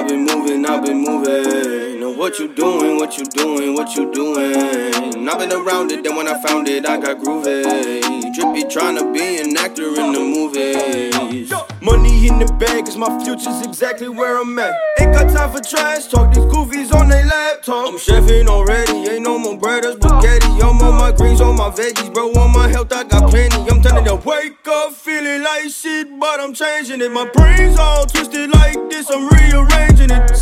I've been moving. Know what you doing, what you doing. I've been around it, then when I found it, I got groovy. Drippy tryna be an actor in the movies. Money in the bag, cause my future's exactly where I'm at. Ain't got time for trash talk, these goofies on their laptop. I'm chefing already, ain't no more bread or spaghetti. I'm on my greens, on my veggies, bro, on my health, I got plenty. I'm turning to wake up, feeling like shit, but I'm changing it. My brain's all twisted like this, I'm rearranging it.